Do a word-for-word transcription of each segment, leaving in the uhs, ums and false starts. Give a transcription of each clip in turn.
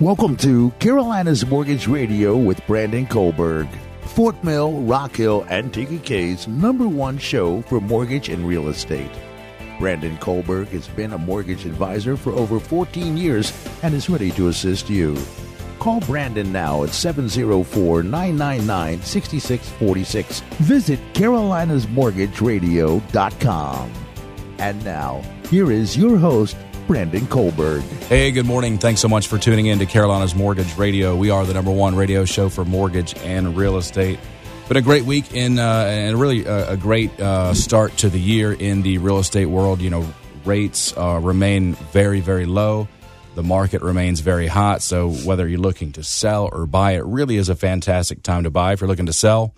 Welcome to Carolina's Mortgage Radio with Brandon Kohlberg, Fort Mill, Rock Hill, and T K K's number one show for mortgage and real estate. Brandon Kohlberg has been a mortgage advisor for over fourteen years and is ready to assist you. Call Brandon now at seven oh four, nine nine nine, six six four six. Visit carolinas mortgage radio dot com. And now, here is your host, Brandon Kohlberg. Hey, good morning. Thanks so much for tuning in to Carolina's Mortgage Radio. We are the number one radio show for mortgage and real estate. Been a great week in, uh, and really a, a great uh, start to the year in the real estate world. You know, rates uh, remain very, very low. The market remains very hot. So whether you're looking to sell or buy, it really is a fantastic time to buy. If you're looking to sell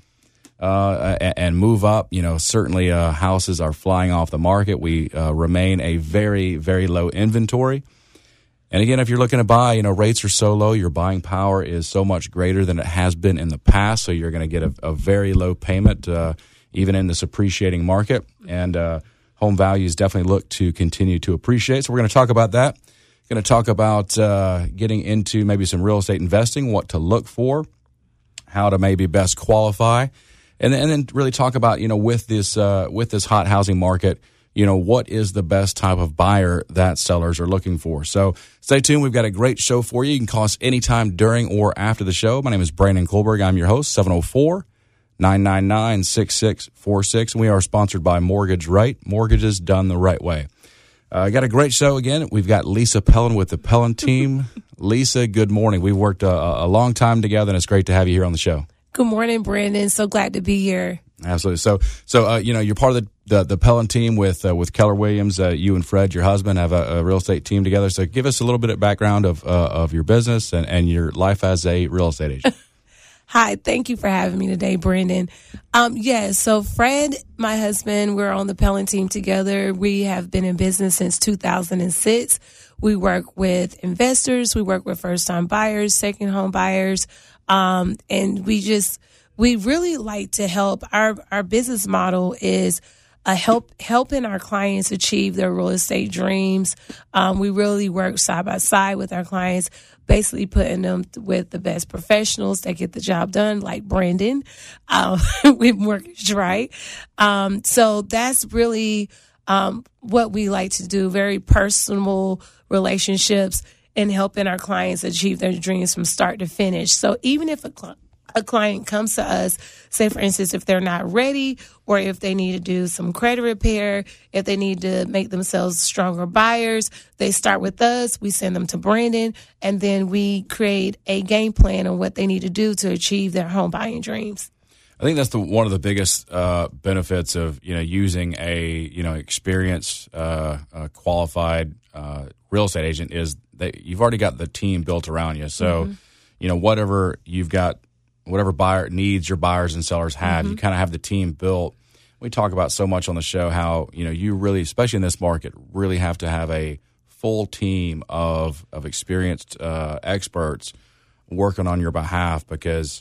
uh, and move up, you know, certainly uh, houses are flying off the market. We uh, remain a very, very low inventory. And again, if you're looking to buy, you know, rates are so low, your buying power is so much greater than it has been in the past. So you're going to get a, a very low payment, uh, even in this appreciating market. And uh, home values definitely look to continue to appreciate. So we're going to talk about that. Going to talk about uh, getting into maybe some real estate investing, what to look for, how to maybe best qualify, and then, and then really talk about, you know, with this uh, with this hot housing market, you know, what is the best type of buyer that sellers are looking for. So stay tuned. We've got a great show for you. You can call us anytime during or after the show. My name is Brandon Kohlberg. I'm your host, seven oh four, nine nine nine, six six four six. And we are sponsored by Mortgage Right, mortgages done the right way. I uh, got a great show again. We've got Lisa Pellin with the Pellin team. Lisa, good morning. We've worked a, a long time together, and it's great to have you here on the show. Good morning, Brandon. So glad to be here. Absolutely. So, so uh, you know, you're part of the the, the Pellin team with uh, with Keller Williams. Uh, you and Fred, your husband, have a, a real estate team together. So, give us a little bit of background of uh, of your business and, and your life as a real estate agent. Hi, thank you for having me today, Brandon. Um, yes, yeah, so Fred, my husband, we're on the Pellin team together. We have been in business since two thousand six. We work with investors. We work with first-time buyers, second home buyers. Um, and we just, we really like to help. Our, our business model is a help helping our clients achieve their real estate dreams. Um, we really work side by side with our clients, basically putting them with the best professionals that get the job done, like Brandon um, with Mortgage Right. Um, so that's really um, what we like to do, very personal relationships and helping our clients achieve their dreams from start to finish. So even if a client A client comes to us, say, for instance, if they're not ready or if they need to do some credit repair, if they need to make themselves stronger buyers, they start with us. We send them to Brandon, and then we create a game plan on what they need to do to achieve their home buying dreams. I think that's the, one of the biggest uh, benefits of, you know, using a, you know, experienced, uh, uh, qualified uh, real estate agent is that you've already got the team built around you. So, mm-hmm. you know, whatever you've got, whatever buyer needs your buyers and sellers have, mm-hmm. you kind of have the team built. We talk about so much on the show how, you know, you really, especially in this market, really have to have a full team of of experienced uh, experts working on your behalf, because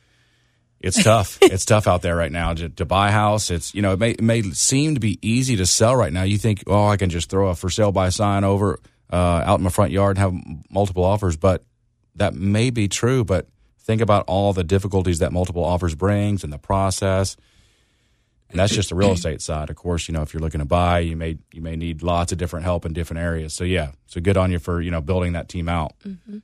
it's tough. It's tough out there right now to, to buy a house. It's, you know, it may, it may seem to be easy to sell right now. You think, oh, I can just throw a for sale by sign over uh, out in my front yard and have multiple offers, but that may be true, but think about all the difficulties that multiple offers brings in the process. And that's just the real estate side. Of course, you know, if you're looking to buy, you may you may need lots of different help in different areas. So, yeah, so good on you for, you know, building that team out. Mm-hmm.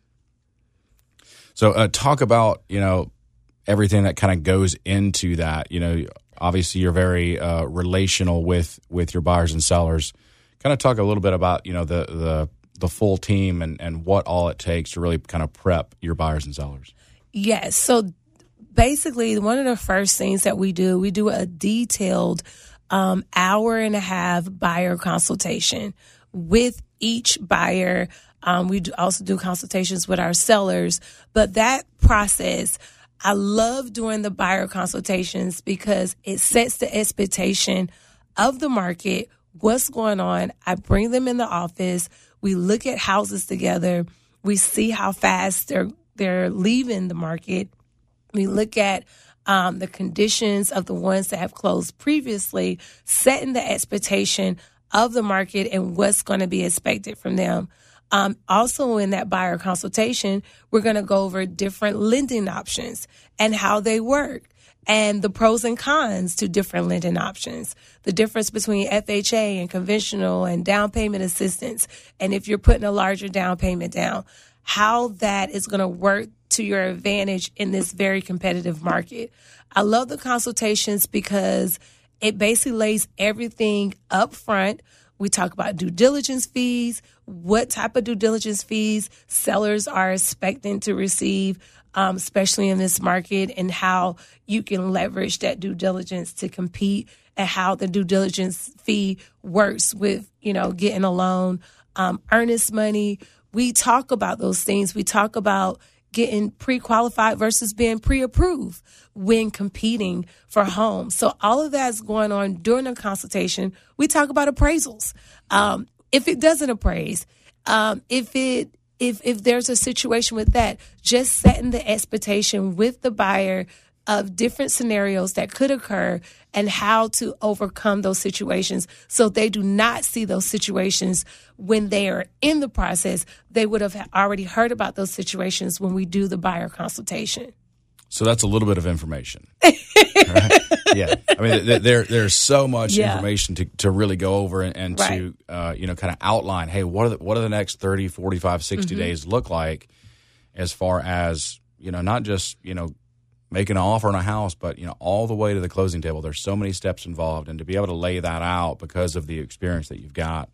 So uh, talk about, you know, everything that kind of goes into that. You know, obviously you're very uh, relational with, with your buyers and sellers. Kind of talk a little bit about, you know, the the, the full team and, and what all it takes to really kind of prep your buyers and sellers. Yes. So basically, one of the first things that we do, we do a detailed um, hour and a half buyer consultation with each buyer. Um, we do also do consultations with our sellers. But that process, I love doing the buyer consultations because it sets the expectation of the market, what's going on. I bring them in the office. We look at houses together. We see how fast they're they're leaving the market. We look at um, the conditions of the ones that have closed previously, setting the expectation of the market and what's going to be expected from them. Um, also in that buyer consultation, we're going to go over different lending options and how they work and the pros and cons to different lending options, the difference between F H A and conventional and down payment assistance. And if you're putting a larger down payment down, how that is going to work to your advantage in this very competitive market. I love the consultations because it basically lays everything up front. We talk about due diligence fees, what type of due diligence fees sellers are expecting to receive, um, especially in this market, and how you can leverage that due diligence to compete, and how the due diligence fee works with, you know, getting a loan, um, earnest money. We talk about those things. We talk about getting pre-qualified versus being pre-approved when competing for homes. So all of that's going on during the consultation. We talk about appraisals. Um, if it doesn't appraise, um, if it if if there's a situation with that, just setting the expectation with the buyer of different scenarios that could occur and how to overcome those situations so they do not see those situations when they are in the process. They would have already heard about those situations when we do the buyer consultation. So that's a little bit of information. Right? Yeah. I mean, there there's so much yeah. information to, to really go over and, and right. to, uh, you know, kind of outline, hey, what are the, what are the next thirty, forty-five, sixty mm-hmm. days look like as far as, you know, not just, you know, making an offer on a house, but, you know, all the way to the closing table. There's so many steps involved, and to be able to lay that out because of the experience that you've got,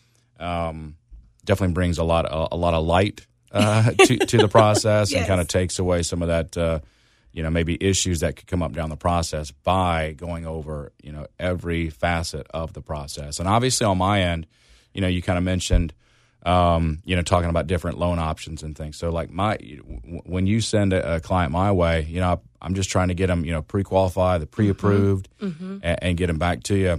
um, definitely brings a lot, a, a lot of light uh, to, to the process yes. and kind of takes away some of that, uh, you know, maybe issues that could come up down the process by going over, you know, every facet of the process. And obviously on my end, you know, you kind of mentioned, Um, you know, talking about different loan options and things. So, like my, when you send a, a client my way, you know, I'm just trying to get them, you know, pre-qualified, the pre-approved, mm-hmm. and, and get them back to you.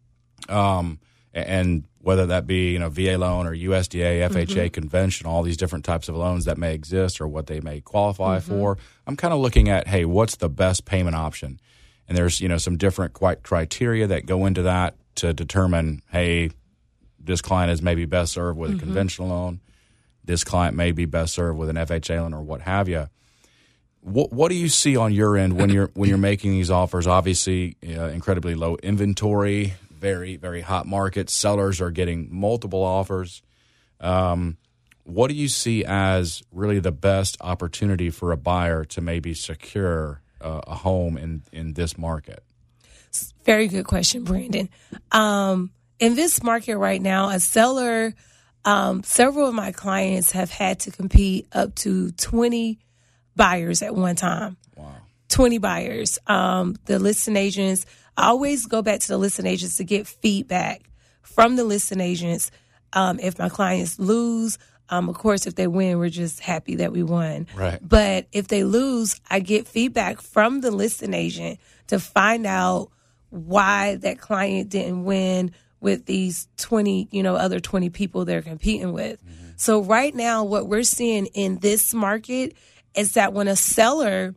Um, and whether that be, you know, V A loan or U S D A, F H A, mm-hmm. conventional, all these different types of loans that may exist or what they may qualify mm-hmm. for. I'm kind of looking at, hey, what's the best payment option? And there's, you know, some different quite criteria that go into that to determine, hey, this client is maybe best served with a mm-hmm. conventional loan. This client may be best served with an F H A loan or what have you. What, what do you see on your end when you're when you're making these offers? Obviously, uh, incredibly low inventory, very very hot market. Sellers are getting multiple offers. Um, what do you see as really the best opportunity for a buyer to maybe secure uh, a home in in this market? Very good question, Brandon. Um, In this market right now, a seller, um, several of my clients have had to compete up to twenty buyers at one time. Wow. twenty buyers. Um, the listing agents, I always go back to the listing agents to get feedback from the listing agents. Um, if my clients lose, um, of course, if they win, we're just happy that we won. Right. But if they lose, I get feedback from the listing agent to find out why that client didn't win with these twenty, you know, other twenty people they're competing with. Mm-hmm. So right now, what we're seeing in this market is that when a seller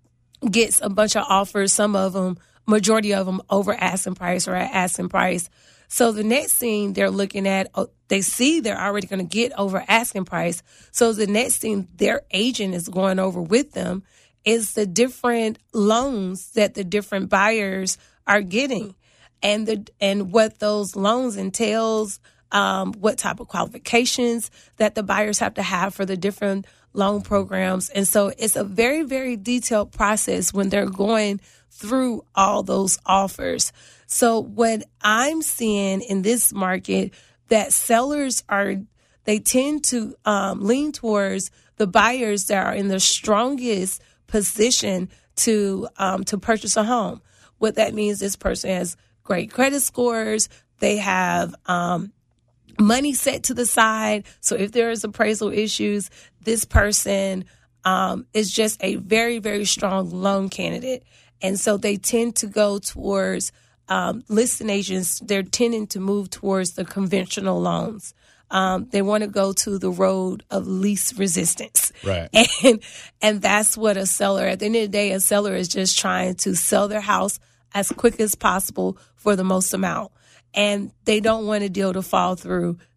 gets a bunch of offers, some of them, majority of them over asking price or at asking price. So the next thing they're looking at, they see they're already going to get over asking price. So the next thing their agent is going over with them is the different loans that the different buyers are getting. And the and what those loans entails, um, what type of qualifications that the buyers have to have for the different loan programs. And so it's a very, very detailed process when they're going through all those offers. So what I'm seeing in this market, that sellers are, they tend to um, lean towards the buyers that are in the strongest position to um, to purchase a home. What that means, this person has great credit scores. They have um, money set to the side. So if there is appraisal issues, this person um, is just a very, very strong loan candidate. And so they tend to go towards um, listing agents. They're tending to move towards the conventional loans. Um, they want to go to the road of least resistance. Right. And, and that's what a seller, at the end of the day, a seller is just trying to sell their house as quick as possible for the most amount. And they don't want a deal to fall through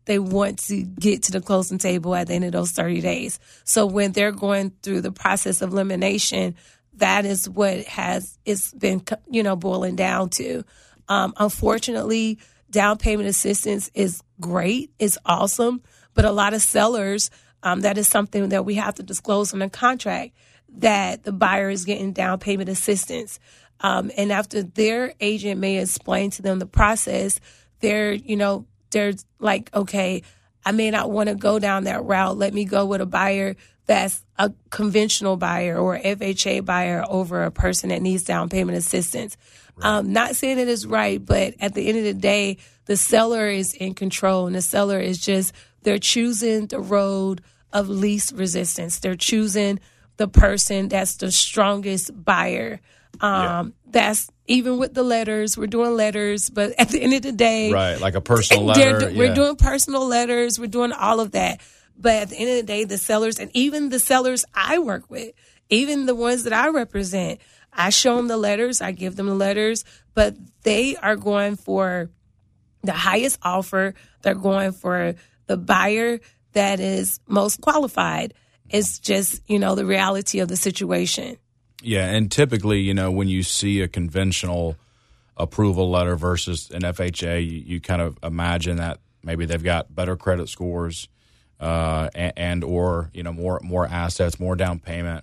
they want to get to the closing table at the end of those thirty days. So when they're going through the process of elimination, that is what has it's been, you know, boiling down to. Um, unfortunately, down payment assistance is great. It's awesome. But a lot of sellers, um, that is something that we have to disclose in the contract, that the buyer is getting down payment assistance. Um, and after their agent may explain to them the process, they're, you know, they're like, okay, I may not want to go down that route. Let me go with a buyer that's a conventional buyer or F H A buyer over a person that needs down payment assistance. Right. Um, not saying it is right, but at the end of the day, the seller is in control, and the seller is just, they're choosing the road of least resistance. They're choosing the person that's the strongest buyer. Um, yeah. That's even with the letters, we're doing letters, but at the end of the day, right, like a personal letter. We're yeah. doing personal letters. We're doing all of that. But at the end of the day, the sellers, and even the sellers I work with, even the ones that I represent, I show them the letters, I give them the letters, but they are going for the highest offer. They're going for the buyer that is most qualified. It's just, you know, the reality of the situation. Yeah, and typically, you know, when you see a conventional approval letter versus an F H A, you, you kind of imagine that maybe they've got better credit scores, uh, and, and or you know more more assets, more down payment.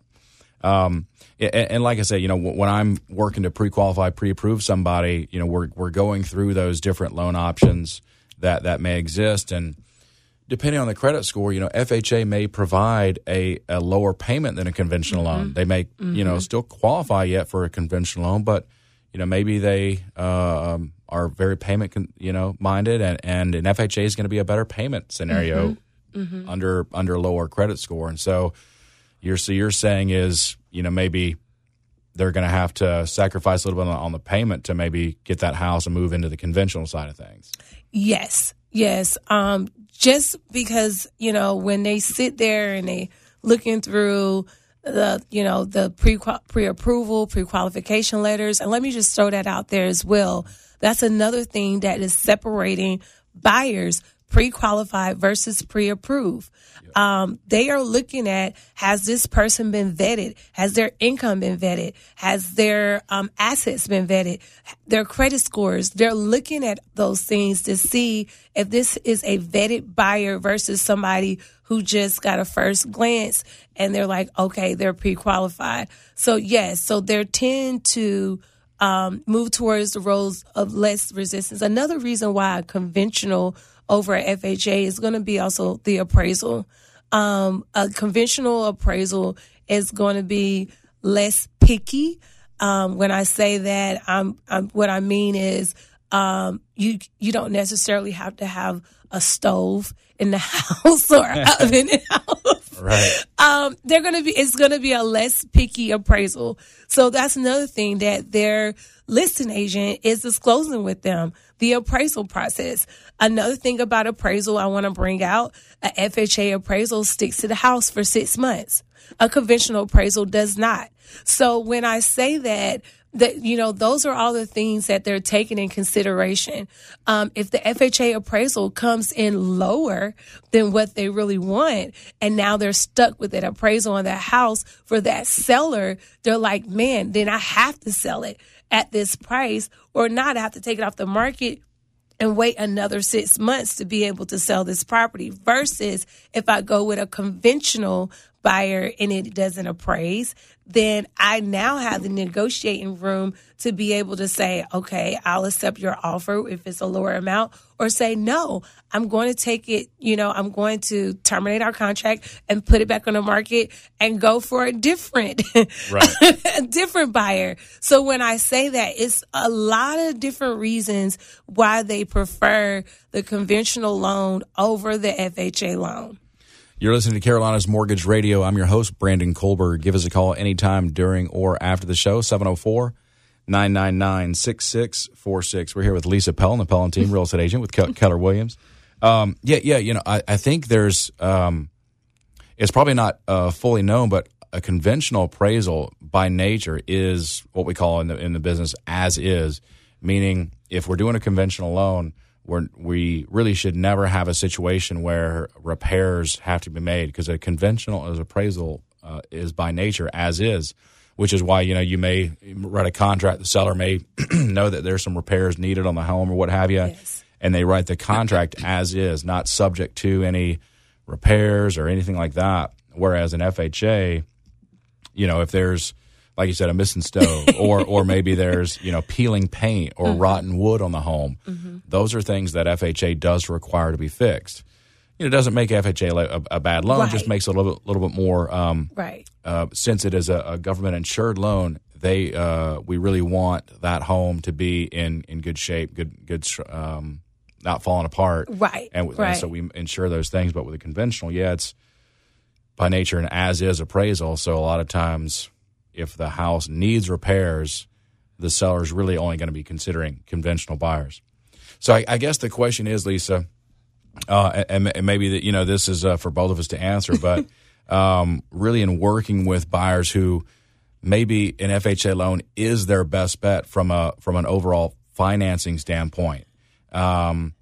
Um, and, and like I said, you know, when I'm working to pre-qualify, pre-approve somebody, you know, we're we're going through those different loan options that that may exist, and depending on the credit score, you know, F H A may provide a, a lower payment than a conventional mm-hmm. loan. They may, mm-hmm. you know, still qualify yet for a conventional loan, but, you know, maybe they uh, um, are very payment, con- you know, minded, and, and an F H A is going to be a better payment scenario mm-hmm. Mm-hmm. under under lower credit score. And so you're, so you're saying is, you know, maybe they're going to have to sacrifice a little bit on, on the payment to maybe get that house and move into the conventional side of things. Yes, yes. Um, just because, you know, when they sit there and they looking through the, you know, the pre pre-approval, pre-qualification letters, and let me just throw that out there as well. That's another thing that is separating buyers, pre-qualified versus pre-approved. Yep. Um, they are looking at, has this person been vetted? Has their income been vetted? Has their um, assets been vetted? Their credit scores? They're looking at those things to see if this is a vetted buyer versus somebody who just got a first glance and they're like, okay, they're pre-qualified. So yes, so they tend to um, move towards the roles of less resistance. Another reason why a conventional over at F H A is going to be also the appraisal. Um, a conventional appraisal is going to be less picky. Um, when I say that, I'm, I'm, what I mean is um, you you don't necessarily have to have a stove in the house or an oven in the house. Right. Um, they're going to be. It's going to be a less picky appraisal. So that's another thing that their listing agent is disclosing with them. The appraisal process. Another thing about appraisal I want to bring out, a F H A appraisal sticks to the house for six months. A conventional appraisal does not. So when I say that, that, you know, those are all the things that they're taking in consideration. Um, if the F H A appraisal comes in lower than what they really want, and now they're stuck with that appraisal on that house for that seller, they're like, man, then I have to sell it at this price, or not. I have to take it off the market and wait another six months to be able to sell this property, versus if I go with a conventional buyer and it doesn't appraise, then I now have the negotiating room to be able to say, okay, I'll accept your offer if it's a lower amount, or say, no, I'm going to take it, you know, I'm going to terminate our contract and put it back on the market and go for a different, right. a different buyer. So when I say that, it's a lot of different reasons why they prefer the conventional loan over the F H A loan. You're listening to Carolina's Mortgage Radio. I'm your host, Brandon Kohlberg. Give us a call anytime during or after the show, seven oh four, nine nine nine, six six four six. We're here with Lisa Pell and the Pell and Team, real estate agent with Keller Williams. Um, yeah, yeah, you know, I, I think there's, um, it's probably not uh, fully known, but a conventional appraisal by nature is what we call in the in the business as is, meaning if we're doing a conventional loan, we're, we really should never have a situation where repairs have to be made, because a conventional as appraisal uh, is by nature as is, which is why, you know, you may write a contract. The seller may know that there's some repairs needed on the home or what have you, yes. and they write the contract as is, not subject to any repairs or anything like that. Whereas an F H A, you know, if there's, like you said, a missing stove, or or maybe there's, you know, peeling paint or mm-hmm. rotten wood on the home. Mm-hmm. Those are things that F H A does require to be fixed. You know, it doesn't make F H A a, a bad loan; right. it just makes it a little bit, little bit more. Um, right. Uh, since it is a, a government insured loan, they uh, we really want that home to be in, in good shape, good good, um, not falling apart. Right. And, right. and so we insure those things. But with a conventional, yeah, it's by nature an as is appraisal. So a lot of times, if the house needs repairs, the seller's really only going to be considering conventional buyers. So I, I guess the question is, Lisa, uh, and, and maybe that, you know, this is uh, for both of us to answer, but um, really in working with buyers who maybe an F H A loan is their best bet from a from an overall financing standpoint. Um,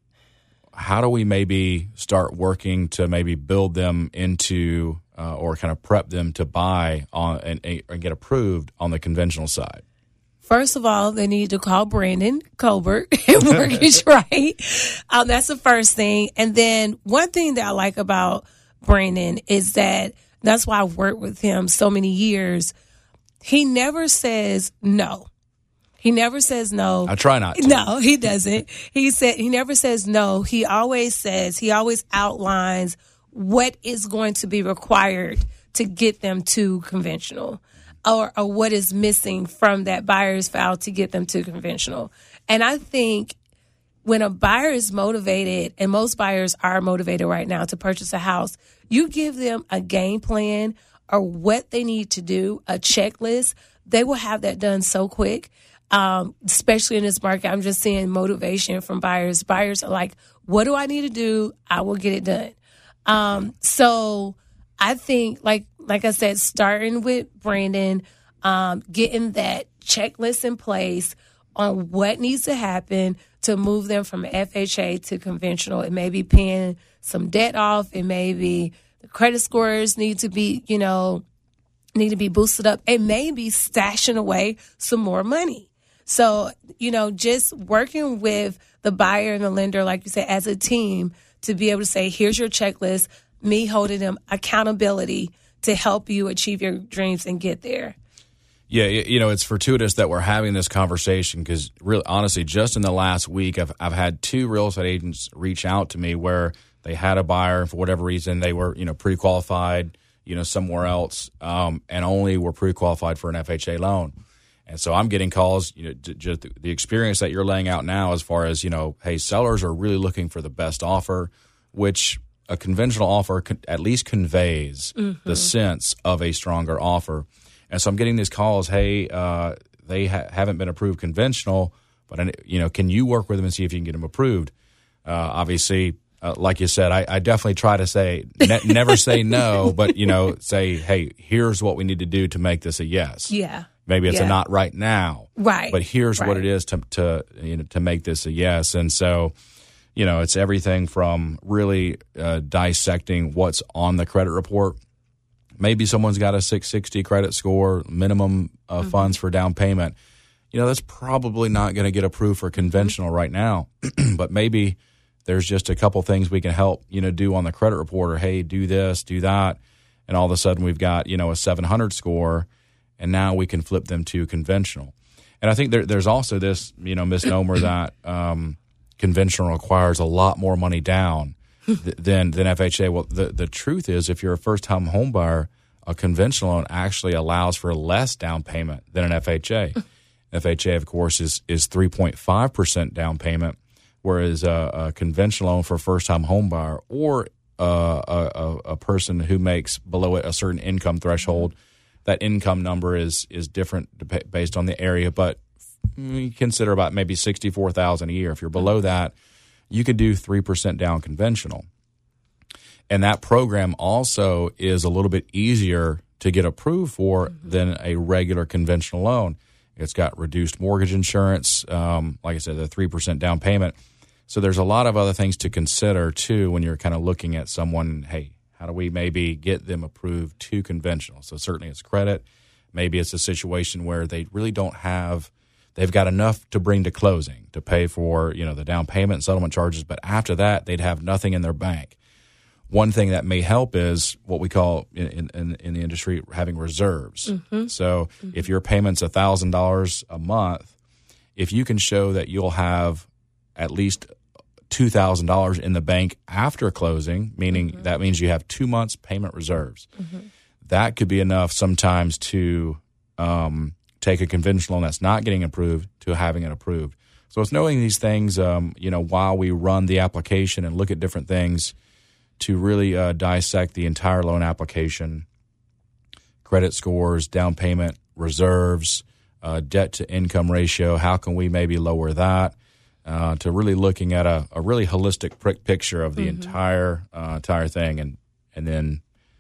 how do we maybe start working to maybe build them into uh, or kind of prep them to buy on and, and get approved on the conventional side? First of all, they need to call Brandon Colbert at Mortgage Right. Um, that's the first thing. And then one thing that I like about Brandon is that that's why I've worked with him so many years. He never says no. He never says no. I try not to. No, he doesn't. He said he never says no. He always says, he always outlines what is going to be required to get them to conventional, or, or what is missing from that buyer's file to get them to conventional. And I think when a buyer is motivated, and most buyers are motivated right now to purchase a house, you give them a game plan or what they need to do, a checklist, they will have that done so quick. Um, especially in this market, I'm just seeing motivation from buyers. Buyers are like, what do I need to do? I will get it done. Um, so I think, like, like I said, starting with Brandon, um, getting that checklist in place on what needs to happen to move them from F H A to conventional. It may be paying some debt off. It may be the credit scores need to be, you know, need to be boosted up. It may be stashing away some more money. So, you know, just working with the buyer and the lender, like you said, as a team, to be able to say, here's your checklist, me holding them accountability to help you achieve your dreams and get there. Yeah, you know, it's fortuitous that we're having this conversation because, really, honestly, just in the last week, I've I've had two real estate agents reach out to me where they had a buyer, and for whatever reason, they were, you know, pre-qualified, you know, somewhere else, um, and only were pre-qualified for an F H A loan. And so I'm getting calls, you know, just the experience that you're laying out now as far as, you know, hey, sellers are really looking for the best offer, which a conventional offer at least conveys mm-hmm. the sense of a stronger offer. And so I'm getting these calls, hey, uh, they ha- haven't been approved conventional, but, you know, can you work with them and see if you can get them approved? Uh, obviously, uh, like you said, I, I definitely try to say, ne- never say no, but, you know, say, hey, here's what we need to do to make this a yes. Yeah. Maybe it's yeah. a not right now, right? But here's right. what it is to to you know to make this a yes. And so, you know, it's everything from really uh, dissecting what's on the credit report. Maybe someone's got a six sixty credit score, minimum uh, mm-hmm. funds for down payment. You know, that's probably not going to get approved for conventional right now. But maybe there's just a couple things we can help you know do on the credit report, or hey, do this, do that, and all of a sudden we've got you know a seven hundred score. And now we can flip them to conventional. And I think there, there's also this, you know, misnomer that um, conventional requires a lot more money down th- than than F H A. Well, the, the truth is, if you're a first-time home buyer, a conventional loan actually allows for less down payment than an F H A. F H A, of course, is is three point five percent down payment, whereas a, a conventional loan for a first-time home buyer or uh, a, a, a person who makes below a certain income threshold, that income number is is different based on the area, but you consider about maybe sixty-four thousand dollars a year. If you're below that, you could do three percent down conventional. And that program also is a little bit easier to get approved for mm-hmm. than a regular conventional loan. It's got reduced mortgage insurance, um, like I said, the three percent down payment. So there's a lot of other things to consider, too, when you're kind of looking at someone, hey, how do we maybe get them approved to conventional? So certainly it's credit. Maybe it's a situation where they really don't have, they've got enough to bring to closing to pay for, you know, the down payment and settlement charges, but after that, they'd have nothing in their bank. One thing that may help is what we call in, in, in the industry having reserves. Mm-hmm. So mm-hmm. if your payment's one thousand dollars a month, if you can show that you'll have at least two thousand dollars in the bank after closing, meaning mm-hmm. that means you have two months payment reserves. Mm-hmm. That could be enough sometimes to um, take a conventional loan that's not getting approved to having it approved. So it's knowing these things, um, you know, while we run the application and look at different things to really uh, dissect the entire loan application, credit scores, down payment, reserves, uh, debt to income ratio. How can we maybe lower that? Uh, to really looking at a, a really holistic picture of the mm-hmm. entire uh, entire thing, and and then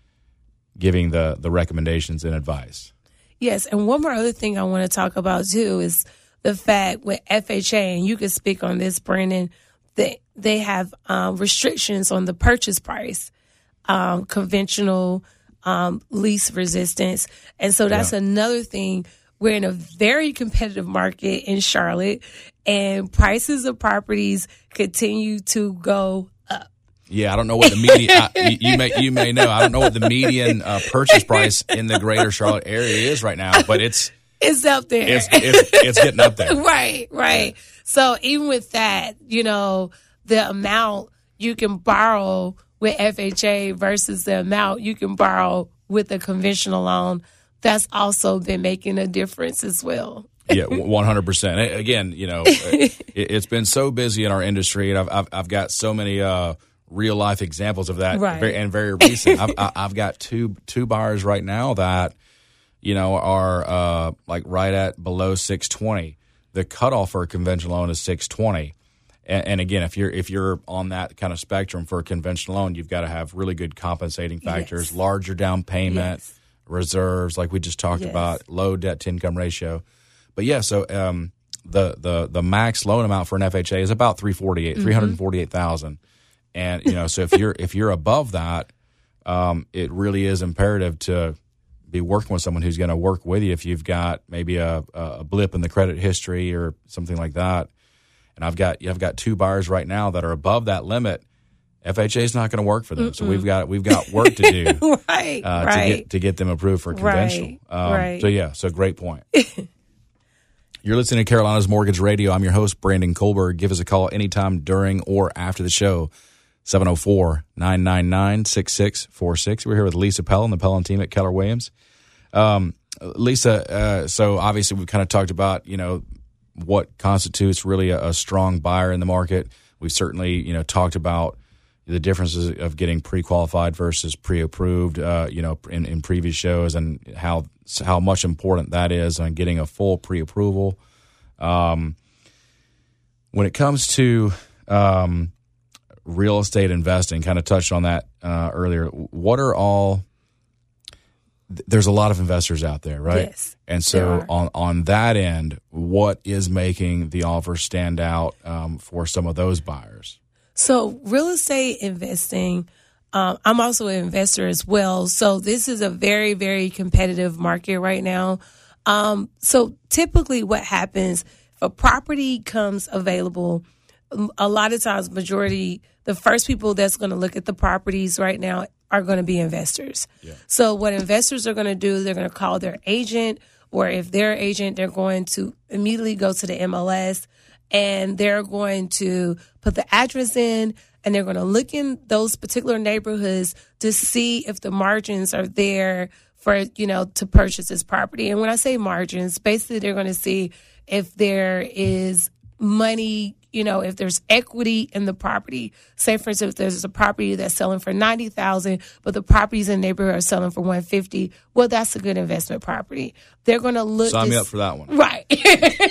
giving the the recommendations and advice. Yes, and one more other thing I want to talk about too is the fact with F H A, and you can speak on this, Brandon. They they have um, restrictions on the purchase price, um, conventional um, lease resistance, and so that's yeah. another thing. We're in a very competitive market in Charlotte, and prices of properties continue to go up. Yeah, I don't know what the median. I, you, you may you may know. I don't know what the median uh, purchase price in the greater Charlotte area is right now, but it's it's up there. It's it's, it's getting up there. Right, right. Yeah. So even with that, you know, the amount you can borrow with F H A versus the amount you can borrow with a conventional loan, that's also been making a difference as well. Yeah, one hundred percent. Again, you know, it, it's been so busy in our industry, and I've I've, I've got so many uh, real life examples of that, right. very, and very recent. I've, I've got two two buyers right now that, you know, are uh, like right at below six twenty. The cutoff for a conventional loan is six twenty. And, and again, if you're if you're on that kind of spectrum for a conventional loan, you've got to have really good compensating factors, yes. larger down payment, yes. reserves, like we just talked yes. about, low debt to income ratio. But yeah, so um, the the the max loan amount for an F H A is about three forty eight, mm-hmm. three hundred forty eight thousand, and you know, so if you're if you're above that, um, it really is imperative to be working with someone who's going to work with you if you've got maybe a, a blip in the credit history or something like that. And I've got I've got two buyers right now that are above that limit. F H A is not going to work for them, Mm-mm. so we've got we've got work to do right, uh, right. to get to get them approved for conventional. Right, um, right. So yeah, so great point. You're listening to Carolina's Mortgage Radio. I'm your host, Brandon Kohlberg. Give us a call anytime during or after the show, seven oh four, nine nine nine, six six four six. We're here with Lisa Pell and the Pell team at Keller Williams. Um, Lisa, uh, so obviously we've kind of talked about, you know, what constitutes really a, a strong buyer in the market. We've certainly, you know, talked about the differences of getting pre-qualified versus pre-approved, uh, you know, in, in previous shows, and how how much important that is on getting a full pre-approval. Um, when it comes to um, real estate investing, kind of touched on that uh, earlier. What are all? There's a lot of investors out there, right? Yes. And so on on that end, what is making the offer stand out um, for some of those buyers? So real estate investing, um, I'm also an investor as well. So this is a very, very competitive market right now. Um, so typically what happens, if a property comes available, a lot of times, majority, the first people that's going to look at the properties right now are going to be investors. Yeah. So what investors are going to do, they're going to call their agent, or if their agent, they're going to immediately go to the M L S, and they're going to put the address in, and they're going to look in those particular neighborhoods to see if the margins are there for, you know, to purchase this property. And when I say margins, basically they're going to see if there is money, you know, if there's equity in the property. Say, for instance, if there's a property that's selling for ninety thousand dollars, but the properties in the neighborhood are selling for one hundred fifty thousand dollars, well, that's a good investment property. They're going to look. Sign to, me up for that one. Right.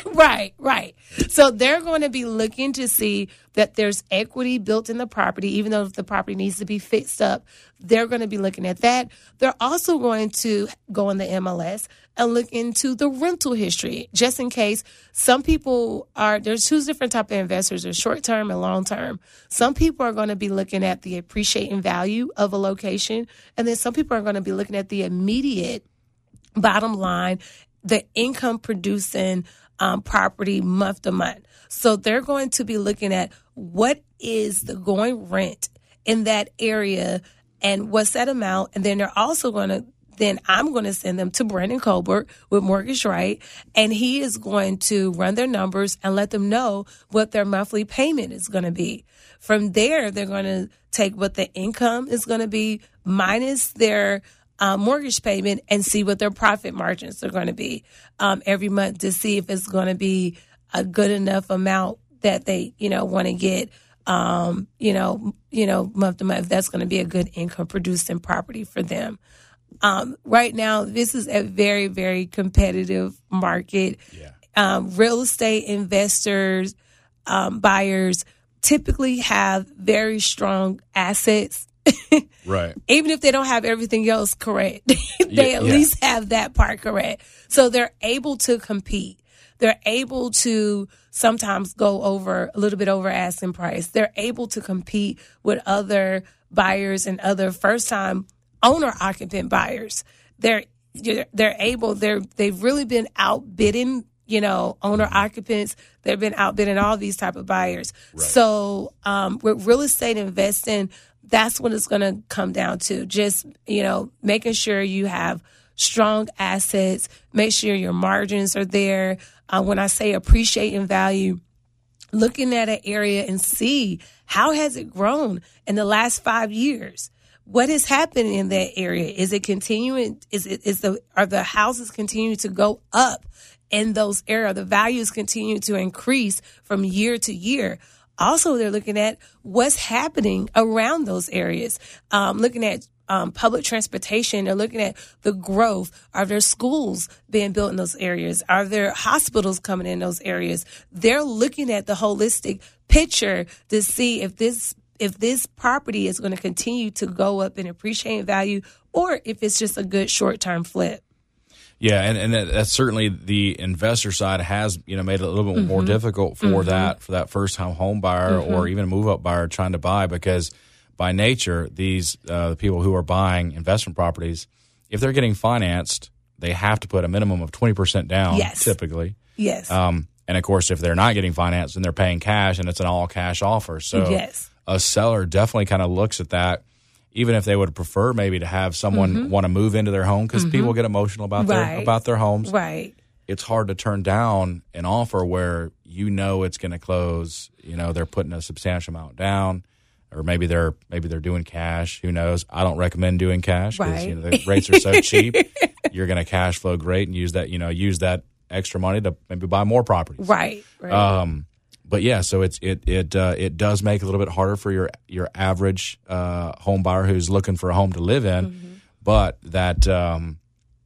Right, right. So they're going to be looking to see that there's equity built in the property, even though the property needs to be fixed up. They're going to be looking at that. They're also going to go in the M L S and look into the rental history, just in case. Some people are, there's two different type of investors, there's short-term and long-term. Some people are going to be looking at the appreciating value of a location, and then some people are going to be looking at the immediate bottom line, the income producing um, property month to month. So they're going to be looking at what is the going rent in that area and what's that amount. And then they're also going to, then I'm going to send them to Brandon Colbert with Mortgage Right. And he is going to run their numbers and let them know what their monthly payment is going to be. From there, they're going to take what the income is going to be minus their Uh, mortgage payment and see what their profit margins are going to be um, every month to see if it's going to be a good enough amount that they, you know, want to get, um, you know, you know, month to month. If that's going to be a good income producing property for them. Um, right now, this is a very, very competitive market. Yeah. Um, real estate investors, um, buyers typically have very strong assets. Right. Even if they don't have everything else correct, they yeah, at yeah. least have that part correct. So they're able to compete. They're able to sometimes go over a little bit over asking price. They're able to compete with other buyers and other first time owner occupant buyers. They're they're able. They're they've really been outbidding, you know, owner occupants. They've been outbidding all these type of buyers. Right. So um, with real estate investing, that's what it's going to come down to. Just, you know, making sure you have strong assets, make sure your margins are there. Uh, when I say appreciating value, looking at an area and see how has it grown in the last five years? What is happening in that area? Is it continuing? Is it, is the, are the houses continuing to go up in those areas? The values continue to increase from year to year. Also, they're looking at what's happening around those areas, um, looking at um, public transportation. They're looking at the growth. Are there schools being built in those areas? Are there hospitals coming in those areas? They're looking at the holistic picture to see if this if this property is going to continue to go up in appreciating value or if it's just a good short-term flip. Yeah, and, and that, that's certainly the investor side has, you know, made it a little bit mm-hmm. more difficult for mm-hmm. that for that first time home buyer mm-hmm. or even a move up buyer trying to buy, because by nature these uh, the people who are buying investment properties, if they're getting financed, they have to put a minimum of twenty percent down. Yes. Typically. Yes. Um, and of course, if they're not getting financed, then they're paying cash, and it's an all cash offer. So yes. a seller definitely kind of looks at that. Even if they would prefer maybe to have someone mm-hmm. want to move into their home, because mm-hmm. people get emotional about right. their about their homes. Right. It's hard to turn down an offer where you know it's going to close. You know, they're putting a substantial amount down, or maybe they're maybe they're doing cash. Who knows? I don't recommend doing cash because right. you know the rates are so cheap. You're going to cash flow great and use that. You know, use that extra money to maybe buy more properties. Right. Right. Um, But yeah, so it's it it uh, it does make it a little bit harder for your your average uh, home buyer who's looking for a home to live in. Mm-hmm. But that um,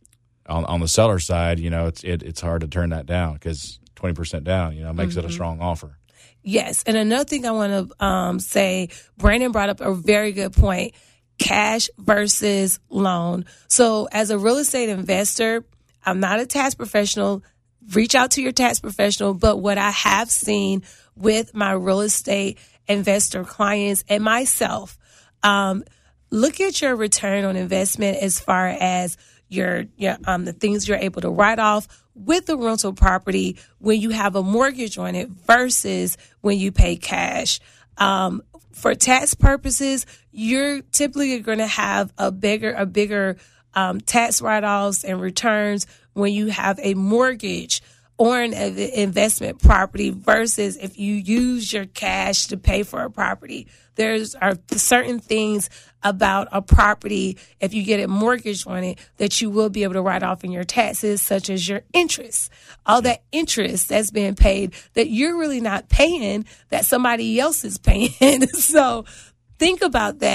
on on the seller side, you know, it's it, it's hard to turn that down because twenty percent down, you know, makes mm-hmm. it a strong offer. Yes, and another thing I want to um, say, Brandon brought up a very good point: cash versus loan. So, as a real estate investor, I'm not a tax professional. Reach out to your tax professional. But what I have seen with my real estate investor clients and myself, um, look at your return on investment as far as your, your um, the things you're able to write off with the rental property when you have a mortgage on it versus when you pay cash. Um, for tax purposes, you're typically going to have a bigger, a bigger um, tax write-offs and returns when you have a mortgage or an investment property versus if you use your cash to pay for a property. There's are certain things about a property, if you get a mortgage on it, that you will be able to write off in your taxes, such as your interest. All that interest that's being paid that you're really not paying, that somebody else is paying. So think about that.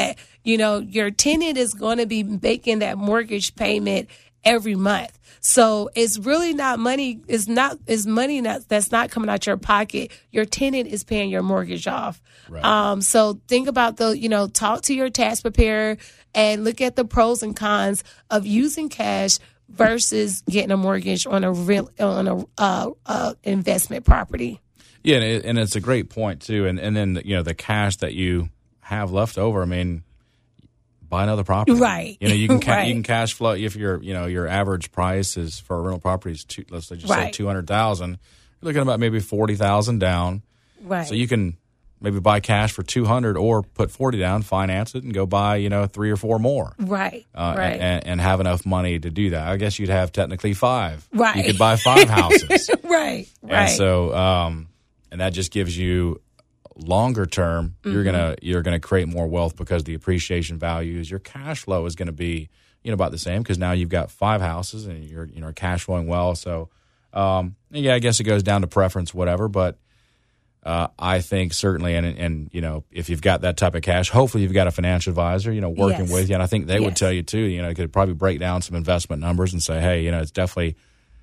you know, your tenant is going to be making that mortgage payment every month. So it's really not money. It's not it's money not, that's not coming out your pocket. Your tenant is paying your mortgage off. Right. Um, so think about the, you know, talk to your tax preparer and look at the pros and cons of using cash versus getting a mortgage on a real on a uh, uh, investment property. Yeah, and, it, and it's a great point too. And and then you know the cash that you have left over. I mean, buy another property. Right. You know, you can ca- right. you can cash flow if your you know your average price is for a rental property is two, let's just right. say two hundred thousand. You're looking at about maybe forty thousand down. Right. So you can maybe buy cash for two hundred or put forty down, finance it, and go buy you know three or four more. Right. Uh, right. And, and have enough money to do that. I guess you'd have technically five. Right. You could buy five houses. right. And right. so, um, and that just gives you longer term, mm-hmm. you're gonna you're gonna create more wealth because the appreciation values. Your cash flow is going to be you know about the same because now you've got five houses and you're you know cash flowing well. So um, yeah, I guess it goes down to preference, whatever. But uh, I think certainly, and and you know if you've got that type of cash, hopefully you've got a financial advisor you know working yes. with you, and I think they yes. would tell you too. You know, could probably break down some investment numbers and say, hey, you know, it's definitely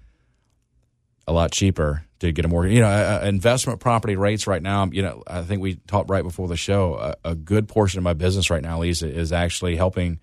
a lot cheaper to get a mortgage. You know, uh, investment property rates right now, you know, I think we talked right before the show, a, a good portion of my business right now, Lisa, is actually helping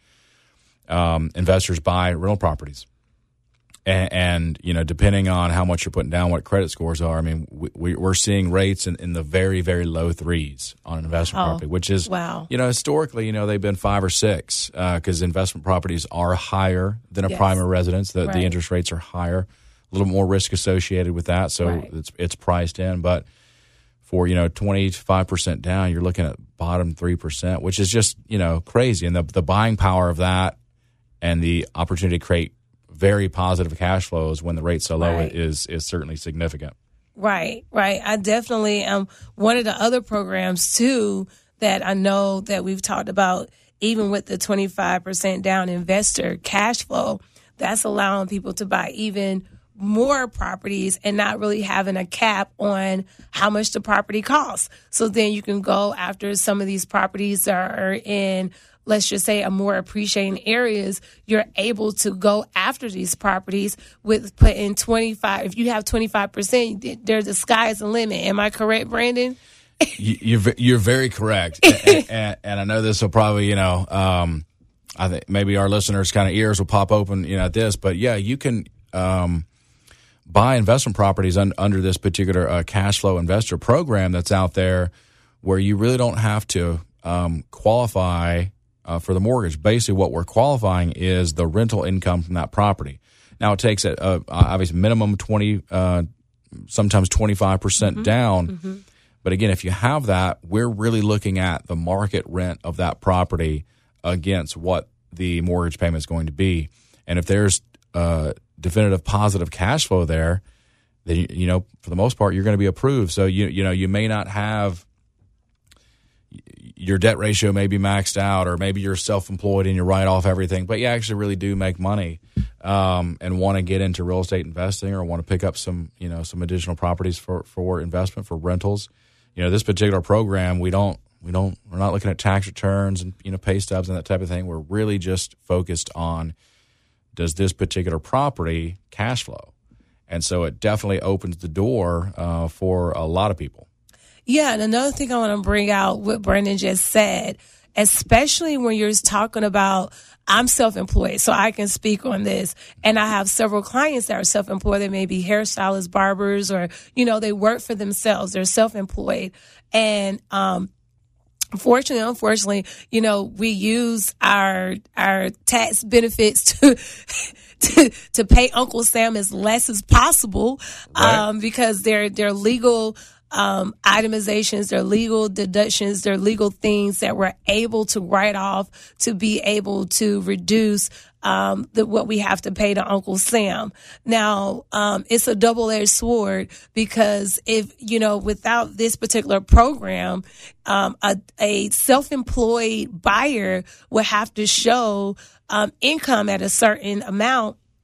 um, investors buy rental properties. And, and, you know, depending on how much you're putting down, what credit scores are, I mean, we, we're seeing rates in, in the very, very low threes on an investment oh, property, which is, wow. you know, historically, you know, they've been five or six because uh, investment properties are higher than a yes. primary residence. The, right. the interest rates are higher. A little more risk associated with that, so right. it's it's priced in. But for you know twenty-five percent down, you're looking at bottom three percent, which is just you know crazy. And the the buying power of that and the opportunity to create very positive cash flows when the rate's so low right. is is certainly significant. Right, right. I definitely um one of the other programs too that I know that we've talked about, even with the twenty-five percent down investor cash flow, that's allowing people to buy even more properties and not really having a cap on how much the property costs. So then you can go after some of these properties that are in, let's just say, a more appreciating areas. You're able to go after these properties with putting twenty-five. If you have twenty-five percent, there's the sky's the limit. Am I correct, Brandon? you, you're you're very correct, and, and, and I know this will probably you know um, I think maybe our listeners' kind of ears will pop open you know at this, but yeah, you can. Um, buy investment properties un, under this particular uh, cash flow investor program that's out there where you really don't have to um, qualify uh, for the mortgage. Basically, what we're qualifying is the rental income from that property. Now, it takes a, a obviously minimum twenty, uh, sometimes twenty-five percent mm-hmm. down. Mm-hmm. But again, if you have that, we're really looking at the market rent of that property against what the mortgage payment is going to be. And if there's uh, definitive positive cash flow there, then you know for the most part you're going to be approved. So you you know you may not have your debt ratio may be maxed out, or maybe you're self-employed and you write off everything, but you actually really do make money um, and want to get into real estate investing or want to pick up some you know some additional properties for, for investment for rentals. You know this particular program we don't we don't we're not looking at tax returns and you know pay stubs and that type of thing. We're really just focused on, does this particular property cash flow? And so it definitely opens the door uh, for a lot of people. Yeah, and another thing I want to bring out what Brandon just said, especially when you're talking about, I'm self-employed, so I can speak on this. And I have several clients that are self-employed. They may be hairstylists, barbers, or, you know, they work for themselves. They're self-employed. And, um, Fortunately, unfortunately, you know, we use our our tax benefits to to, to pay Uncle Sam as less as possible, right. um, because they're they're legal um, itemizations, they're legal deductions, they're legal things that we're able to write off to be able to reduce um, the, what we have to pay to Uncle Sam. Now, um, it's a double-edged sword because if, you know, without this particular program, um, a, a self-employed buyer would have to show um, income at a certain amount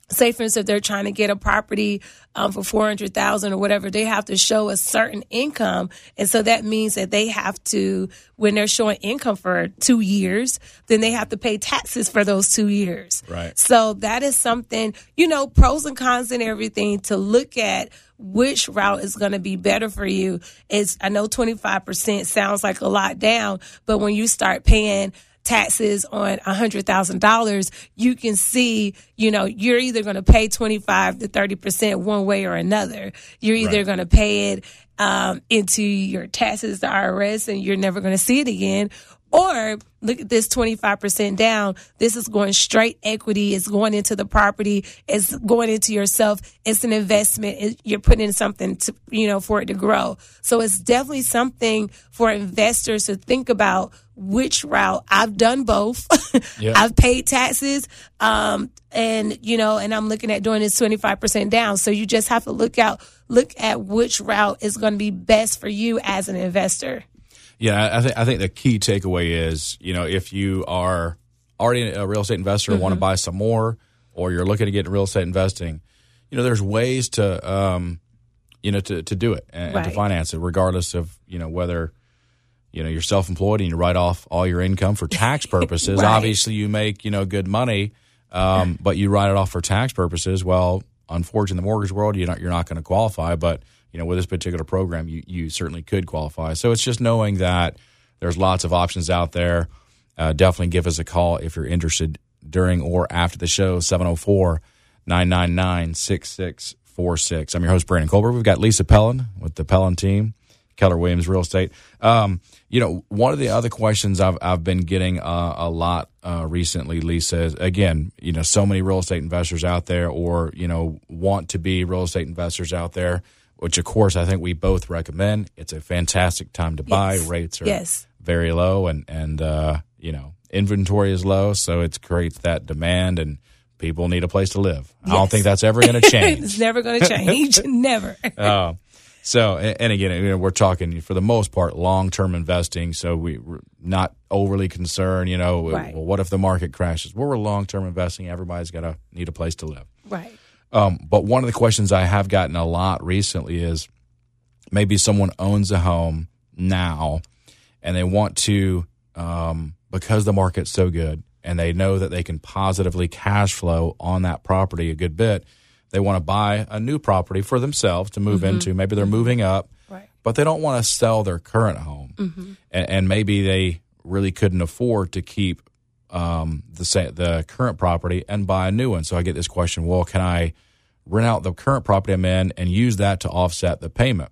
say, for instance, if they're trying to get a property um, for four hundred thousand dollars or whatever, they have to show a certain income. And so that means that they have to, when they're showing income for two years, then they have to pay taxes for those two years. Right. So that is something, you know, pros and cons and everything to look at which route is going to be better for you. Is I know twenty-five percent sounds like a lot down, but when you start paying taxes on one hundred thousand dollars, you can see, you know, you're either going to pay twenty-five to thirty percent one way or another. You're either Right. going to pay it um, into your taxes to I R S and you're never going to see it again. Or look at this twenty-five percent down. This is going straight equity. It's going into the property. It's going into yourself. It's an investment. It, you're putting in something to, you know, for it to grow. So it's definitely something for investors to think about which route. I've done both. Yeah. I've paid taxes. Um, and, you know, and I'm looking at doing this twenty-five percent down. So you just have to look out, look at which route is going to be best for you as an investor. Yeah, I think I think the key takeaway is, you know, if you are already a real estate investor and want to buy some more, or you're looking to get into real estate investing, you know, there's ways to, um, you know, to, to do it and, Right. and to finance it, regardless of, you know, whether, you know, you're self-employed and you write off all your income for tax purposes. Right. Obviously, you make, you know, good money, um, but you write it off for tax purposes. Well, unfortunately, in the mortgage world, you're not you're not going to qualify, but you know, with this particular program, you, you certainly could qualify. So it's just knowing that there's lots of options out there. Uh, definitely give us a call if you're interested during or after the show, seven oh four, nine nine nine, six six four six. I'm your host, Brandon Colbert. We've got Lisa Pellin with the Pellin team, Keller Williams Real Estate. Um, you know, one of the other questions I've, I've been getting uh, a lot uh, recently, Lisa, is, again, you know, so many real estate investors out there or, you know, want to be real estate investors out there, which, of course, I think we both recommend. It's a fantastic time to buy. Yes. Rates are Yes. very low, and, and uh, you know, inventory is low, so it creates that demand, and people need a place to live. I don't Yes. think that's ever going to change. It's never going to change. Never. Uh, so, and, and again, you know, we're talking, for the most part, long-term investing, so we, we're not overly concerned, you know, Right. well, what if the market crashes? Well, we're long-term investing. Everybody's got to need a place to live. Right. Um, but one of the questions I have gotten a lot recently is maybe someone owns a home now and they want to, um, because the market's so good and they know that they can positively cash flow on that property a good bit, they want to buy a new property for themselves to move mm-hmm. into. Maybe they're moving up, right. but they don't want to sell their current home. Mm-hmm. And, and maybe they really couldn't afford to keep Um, the the current property and buy a new one. So I get this question, well, can I rent out the current property I'm in and use that to offset the payment?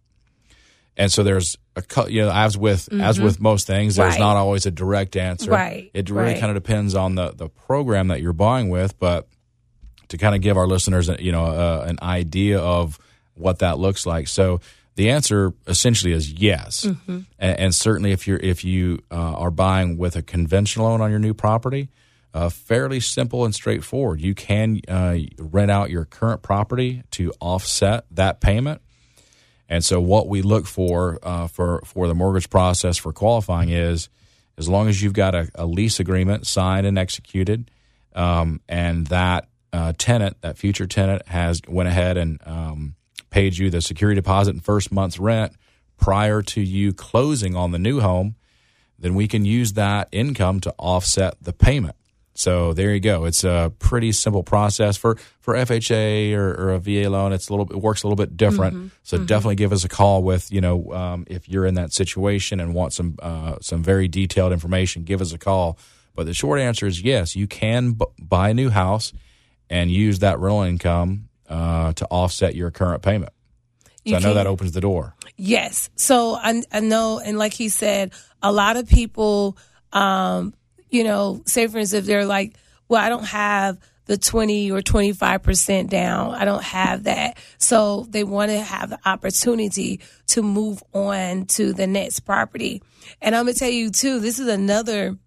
And so there's a, you know, as with mm-hmm. as with most things, there's right. not always a direct answer. Right. It really right. kind of depends on the, the program that you're buying with. But to kind of give our listeners, you know, uh, an idea of what that looks like. So the answer essentially is yes, mm-hmm. and, and certainly if you're if you uh, are buying with a conventional loan on your new property, uh, fairly simple and straightforward. You can uh, rent out your current property to offset that payment. And so what we look for uh, for for the mortgage process for qualifying is, as long as you've got a, a lease agreement signed and executed, um, and that uh, tenant, that future tenant, has went ahead and um, paid you the security deposit and first month's rent prior to you closing on the new home, then we can use that income to offset the payment. So there you go. It's a pretty simple process for, for F H A or, or a V A loan. It's a little it works a little bit different. Mm-hmm. So mm-hmm. definitely give us a call with, you know, um, if you're in that situation and want some uh, some very detailed information, give us a call. But the short answer is yes, you can b- buy a new house and use that rental income uh, to offset your current payment. So you I know can. That opens the door. Yes. So I, I know, and like he said, a lot of people, um, you know, say for instance, if they're like, well, I don't have the twenty or twenty-five percent down. I don't have that. So they want to have the opportunity to move on to the next property. And I'm going to tell you, too, this is another,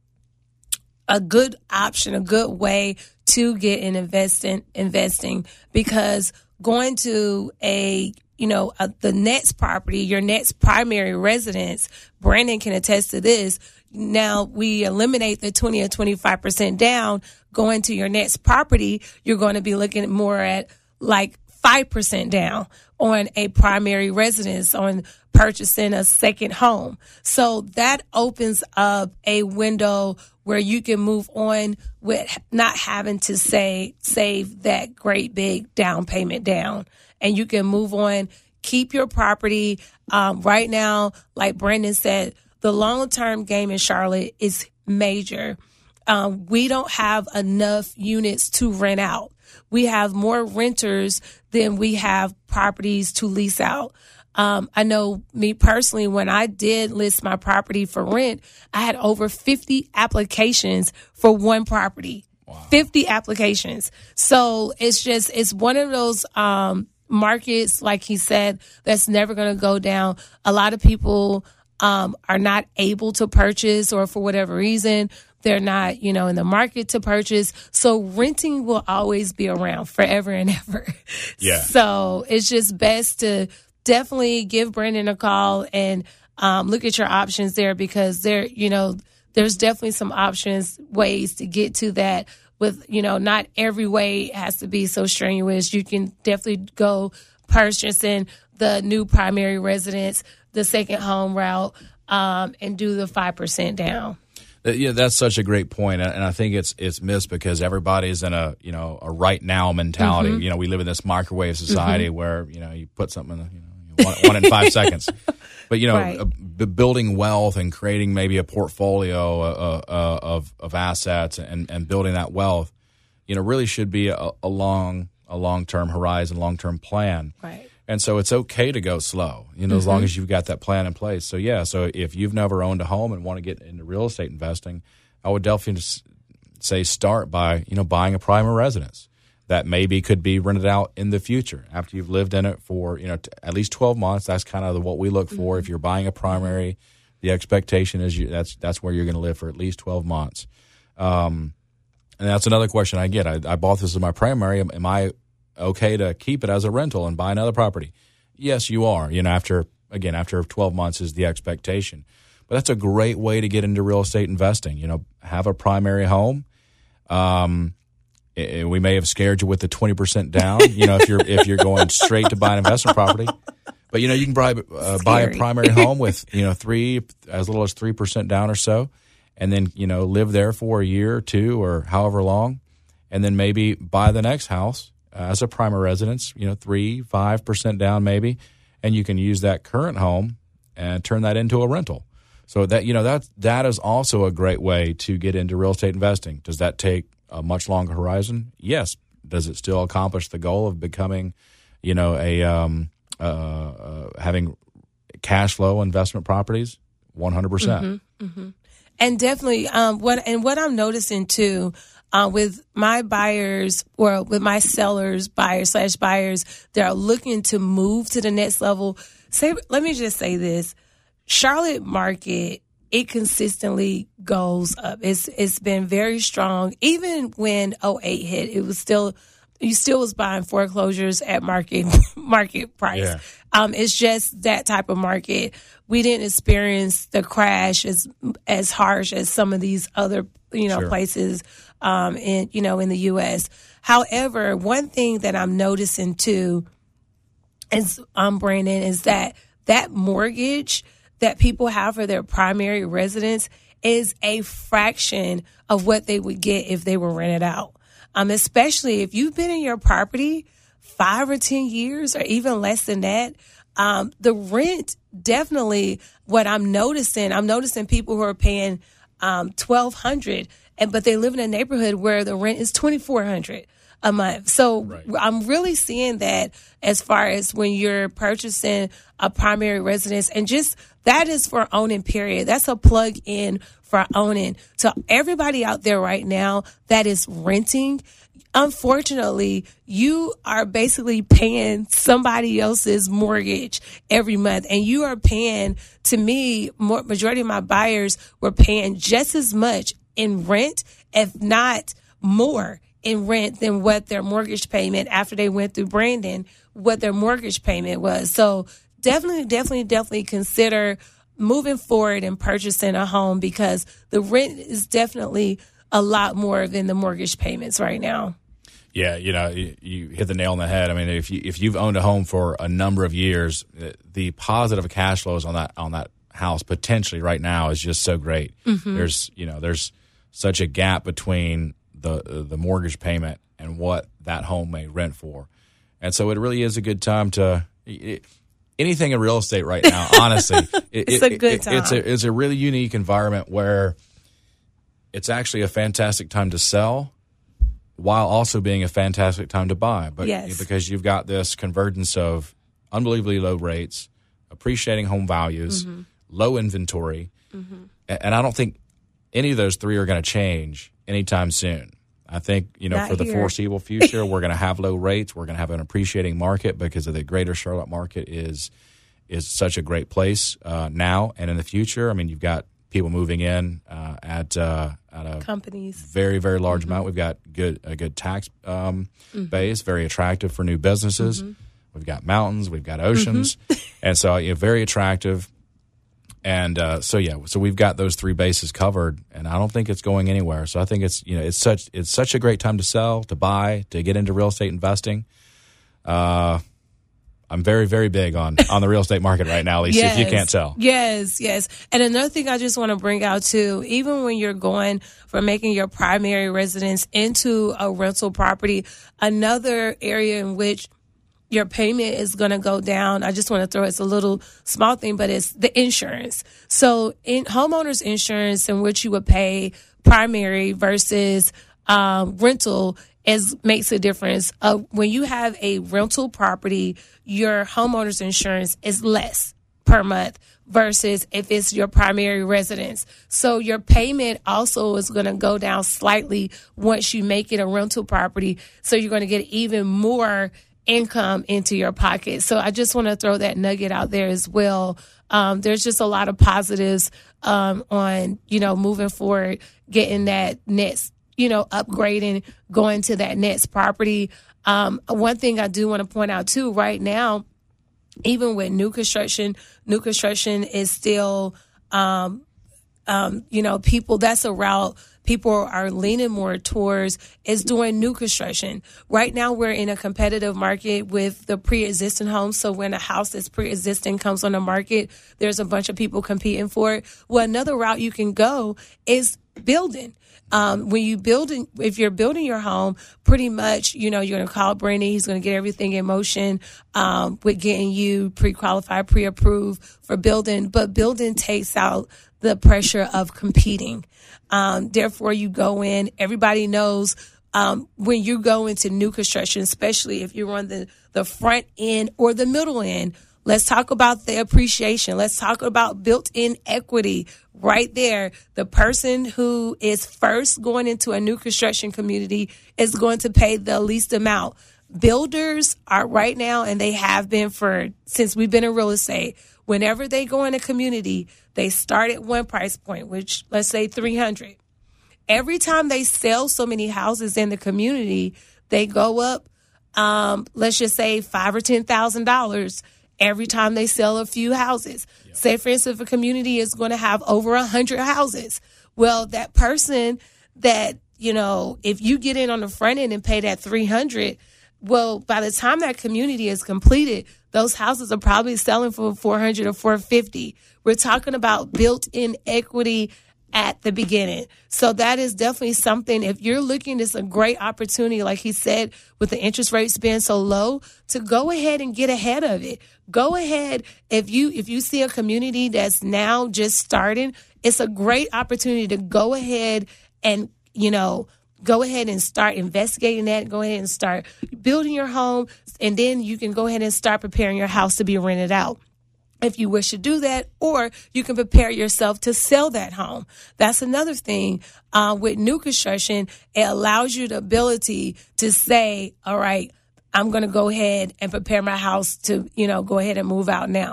a good option, a good way to get in investing, investing because going to a you know, uh, the next property, your next primary residence, Brandon can attest to this. Now we eliminate the twenty or twenty-five percent down going to your next property. You're going to be looking more at like five percent down on a primary residence, on purchasing a second home. So that opens up a window where you can move on with not having to say, save that great big down payment down. And you can move on, keep your property. Um, right now, like Brandon said, the long-term game in Charlotte is major. Um, we don't have enough units to rent out. We have more renters than we have properties to lease out. Um, I know me personally, when I did list my property for rent, I had over fifty applications for one property. Wow. fifty applications. So it's just, it's one of those um, markets, like he said, that's never going to go down. A lot of people um, are not able to purchase, or for whatever reason, they're not, you know, in the market to purchase. So renting will always be around forever and ever. Yeah. So it's just best to definitely give Brandon a call and um, look at your options there, because there, you know, there's definitely some options, ways to get to that with, you know, not every way has to be so strenuous. You can definitely go purchasing the new primary residence, the second home route, um, and do the five percent down. Yeah, that's such a great point, and I think it's it's missed because everybody's in a you know a right now mentality. Mm-hmm. You know, we live in this microwave society mm-hmm. where you know you put something in the, you know one, one in five seconds, but you know right. uh, b- building wealth and creating maybe a portfolio uh, uh, of of assets and, and building that wealth, you know, really should be a, a long a long term horizon, long term plan. Right. And so it's okay to go slow, you know, mm-hmm. as long as you've got that plan in place. So, yeah, so if you've never owned a home and want to get into real estate investing, I would definitely say start by, you know, buying a primary residence that maybe could be rented out in the future after you've lived in it for, you know, t- at least twelve months. That's kind of what we look for. Mm-hmm. If you're buying a primary, the expectation is you, that's that's where you're going to live for at least twelve months. Um, and that's another question I get. I, I bought this as my primary. Am, am I okay to keep it as a rental and buy another property? Yes, you are. You know, after, again, after twelve months is the expectation. But that's a great way to get into real estate investing. You know, have a primary home. Um, it, we may have scared you with the twenty percent down, you know, if you're if you're going straight to buy an investment property. But, you know, you can buy, uh, buy a primary home with, you know, three, as little as three percent down or so, and then, you know, live there for a year or two or however long, and then maybe buy the next house as a primary residence, you know, three, five percent down maybe, and you can use that current home and turn that into a rental. So that, you know, that that is also a great way to get into real estate investing. Does that take a much longer horizon? Yes. Does it still accomplish the goal of becoming, you know, a um, uh, uh, having cash flow investment properties? one hundred percent. Mm-hmm, mm-hmm. And definitely, um, what and what I'm noticing too. Uh, with my buyers or with my sellers, buyers slash buyers that are looking to move to the next level. Say, let me just say this. Charlotte market, it consistently goes up. It's It's been very strong. Even when oh eight hit, it was still, you still was buying foreclosures at market market price. Yeah. Um, it's just that type of market. We didn't experience the crash as as harsh as some of these other, you know, sure. places um, in, you know, in the U S. However, one thing that I'm noticing too is, um, Brandon, is that that mortgage that people have for their primary residence is a fraction of what they would get if they were rented out. Um, especially if you've been in your property five or ten years or even less than that. Um, the rent definitely, what I'm noticing, I'm noticing people who are paying um, twelve hundred dollars, and but they live in a neighborhood where the rent is twenty-four hundred dollars a month. So right. I'm really seeing that as far as when you're purchasing a primary residence, and just that is for owning, period. That's a plug in for owning. So everybody out there right now that is renting, unfortunately, you are basically paying somebody else's mortgage every month, and you are paying, to me, more, majority of my buyers were paying just as much in rent, if not more, in rent than what their mortgage payment after they went through Brandon, what their mortgage payment was. So definitely, definitely, definitely consider moving forward and purchasing a home because the rent is definitely a lot more than the mortgage payments right now. Yeah, you know, you, you hit the nail on the head. I mean, if you if you've owned a home for a number of years, the positive cash flows on that on that house potentially right now is just so great. Mm-hmm. There's you know there's such a gap between the the mortgage payment and what that home may rent for, and so it really is a good time to. It, anything in real estate right now, honestly, it, it's it, a good it, time. It's a it's a really unique environment where it's actually a fantastic time to sell, while also being a fantastic time to buy. But yes. because you've got this convergence of unbelievably low rates, appreciating home values, mm-hmm. low inventory, mm-hmm. and I don't think any of those three are going to change anytime soon. I think, you know, Not for the here. foreseeable future, we're going to have low rates. We're going to have an appreciating market because of the greater Charlotte market is is such a great place uh, now and in the future. I mean, you've got people moving in uh, at uh, at a companies very very large mm-hmm. amount. We've got good a good tax um, mm-hmm. base, very attractive for new businesses. Mm-hmm. We've got mountains, we've got oceans, mm-hmm. and so you know, very attractive. And uh, so yeah, so we've got those three bases covered, and I don't think it's going anywhere. So I think it's you know it's such it's such a great time to sell, to buy, to get into real estate investing. Uh, I'm very very big on on the real estate market right now, Lisa. Yes. If you can't tell, yes, yes. And another thing I just want to bring out too, even when you're going from making your primary residence into a rental property, another area in which your payment is going to go down. I just want to throw it's a little small thing, but it's the insurance. So in homeowners insurance in which you would pay primary versus um, rental is makes a difference. Uh, when you have a rental property, your homeowners insurance is less per month versus if it's your primary residence. So your payment also is going to go down slightly once you make it a rental property. So you're going to get even more income into your pocket. So I just want to throw that nugget out there as well. Um, there's just a lot of positives um, on, you know, moving forward, getting that next, you know, upgrading, going to that next property. Um, one thing I do want to point out too, right now, even with new construction, new construction is still, um, um, you know, people, that's a route people are leaning more towards is doing new construction. Right now, we're in a competitive market with the pre-existing homes. So when a house that's pre-existing comes on the market, there's a bunch of people competing for it. Well, another route you can go is building. Um, when you build, if you're building your home, pretty much, you know, you're going to call Brandon. He's going to get everything in motion um, with getting you pre-qualified, pre-approved for building. But building takes out the pressure of competing. Um, therefore, you go in, everybody knows um, when you go into new construction, especially if you're on the, the front end or the middle end, let's talk about the appreciation. Let's talk about built-in equity right there. The person who is first going into a new construction community is going to pay the least amount. Builders are right now, and they have been for since we've been in real estate, whenever they go in a community, they start at one price point, which let's say three hundred. Every time they sell so many houses in the community, they go up, um, let's just say five or ten thousand dollars every time they sell a few houses. Yep. Say, for instance, if a community is going to have over a hundred houses, well, that person that, you know, if you get in on the front end and pay that three hundred, well, by the time that community is completed, those houses are probably selling for four hundred or four fifty. We're talking about built-in equity at the beginning. So that is definitely something, if you're looking, it's a great opportunity, like he said, with the interest rates being so low, to go ahead and get ahead of it. Go ahead. If you, if you see a community that's now just starting, it's a great opportunity to go ahead and, you know, go ahead and start investigating that. Go ahead and start building your home, and then you can go ahead and start preparing your house to be rented out if you wish to do that, or you can prepare yourself to sell that home. That's another thing. Uh, with new construction, it allows you the ability to say, all right, I'm going to go ahead and prepare my house to, you know, go ahead and move out now.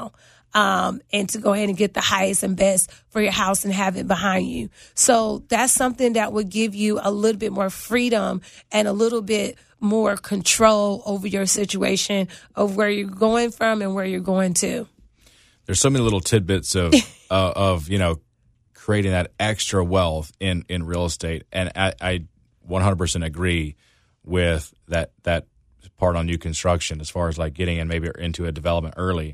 um, and to go ahead and get the highest and best for your house and have it behind you. So that's something that would give you a little bit more freedom and a little bit more control over your situation of where you're going from and where you're going to. There's so many little tidbits of, uh, of you know, creating that extra wealth in, in real estate. And I, I one hundred percent agree with that that part on new construction as far as like getting in maybe into a development early.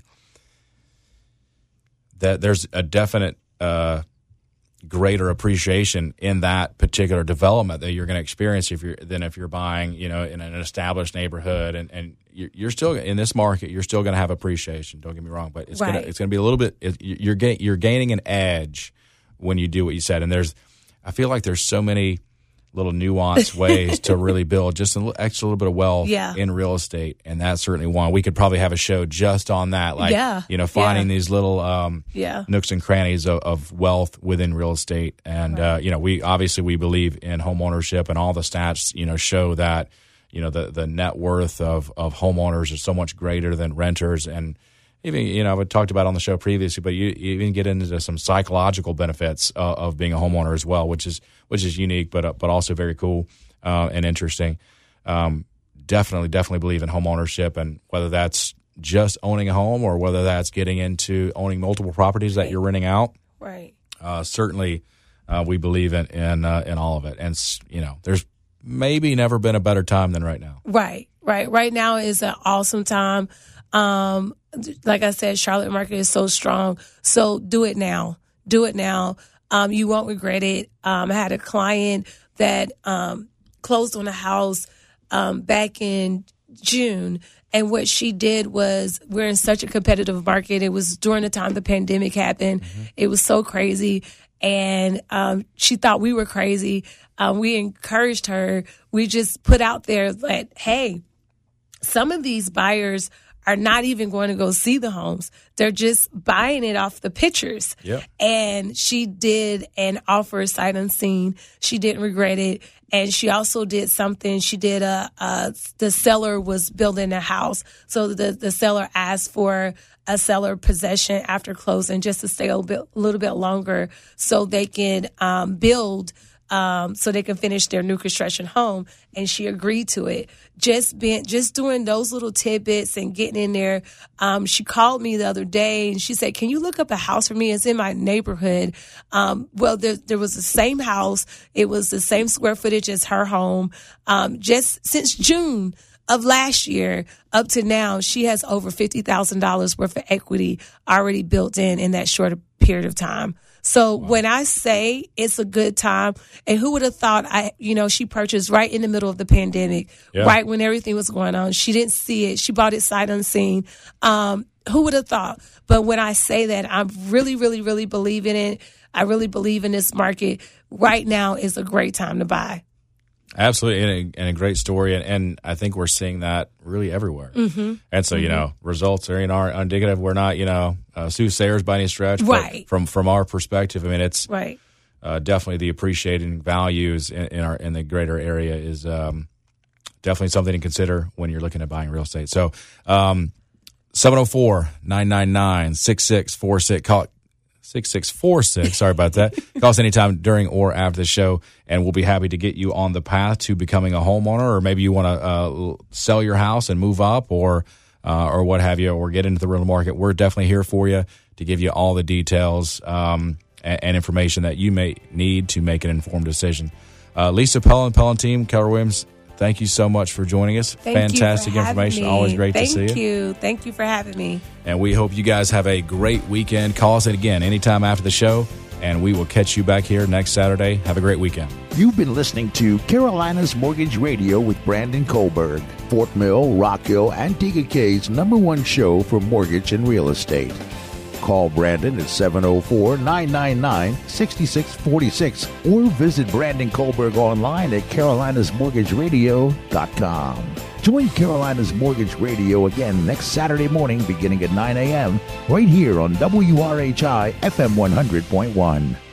That there's a definite uh, greater appreciation in that particular development that you're going to experience if you're than if you're buying, you know, in an established neighborhood, and, and you're still in this market. You're still going to have appreciation. Don't get me wrong, but it's right. gonna it's going to be a little bit. It, you're ga- you're gaining an edge when you do what you said. And there's, I feel like there's so many little nuanced ways to really build just an extra little bit of wealth yeah. in real estate, and that's certainly one. We could probably have a show just on that, like yeah. you know, finding yeah. these little um, yeah. nooks and crannies of, of wealth within real estate. And right. uh, you know, we obviously we believe in home ownership, and all the stats you know show that you know the the net worth of of homeowners is so much greater than renters. And even, you know, I've talked about on the show previously, but you, you even get into some psychological benefits uh, of being a homeowner as well, which is which is unique, but uh, but also very cool uh, and interesting. Um, definitely, definitely believe in home ownership, and whether that's just owning a home or whether that's getting into owning multiple properties that you're renting out. Right. Uh, certainly, uh, we believe in in, uh, in all of it, and you know, there's maybe never been a better time than right now. Right. Right. Right now is an awesome time. Um, like I said, Charlotte market is so strong. So do it now. Do it now. Um, you won't regret it. Um, I had a client that um, closed on a house um, back in June. And what she did was, we're in such a competitive market. It was during the time the pandemic happened. Mm-hmm. It was so crazy. And um, she thought we were crazy. Um, we encouraged her. We just put out there that, hey, some of these buyers are not even going to go see the homes. They're just buying it off the pictures. Yep. And she did an offer sight unseen. She didn't regret it. And she also did something. She did a, a the seller was building a house. So the, the seller asked for a seller possession after closing just to stay a little bit, a little bit longer so they can um, build Um, so they can finish their new construction home, and she agreed to it. Just being, just doing those little tidbits and getting in there. Um, she called me the other day and she said, "Can you look up a house for me? It's in my neighborhood." Um, well, there, there was the same house. It was the same square footage as her home. Um, just since June of last year up to now, she has over fifty thousand dollars worth of equity already built in in that short period of time. So wow. When I say it's a good time, and who would have thought, I, you know, she purchased right in the middle of the pandemic, yeah. right when everything was going on. She didn't see it. She bought it sight unseen. Um, who would have thought? But when I say that, I really, really, really believe in it. I really believe in this market. Right now is a great time to buy. Absolutely, and a, and a great story, and, and I think we're seeing that really everywhere. Mm-hmm. And so, mm-hmm. you know, results are, you know, aren't indicative. We're not, you know, uh, soothsayers by any stretch. Right. But from from our perspective, I mean, it's right. uh, definitely the appreciating values in, in our in the greater area is um, definitely something to consider when you're looking at buying real estate. So, um, seven oh four, nine nine nine, six six four six, call it six six four six. Sorry about that. Call us anytime during or after the show, and we'll be happy to get you on the path to becoming a homeowner, or maybe you want to uh, sell your house and move up, or uh, or what have you, or get into the rental market. We're definitely here for you to give you all the details um, and, and information that you may need to make an informed decision. Uh, Lisa Pellin, Pellin team, Keller Williams, thank you so much for joining us. Thank Fantastic information. Me. Always great Thank to see you. Thank you. Thank you for having me. And we hope you guys have a great weekend. Call us again anytime after the show, and we will catch you back here next Saturday. Have a great weekend. You've been listening to Carolina's Mortgage Radio with Brandon Kohlberg, Fort Mill, Rock Hill, and T K K's number one show for mortgage and real estate. Call Brandon at seven oh four, nine nine nine, six six four six or visit Brandon Kohlberg online at carolinas mortgage radio dot com. Join Carolina's Mortgage Radio again next Saturday morning beginning at nine a.m. right here on W R H I F M one hundred point one.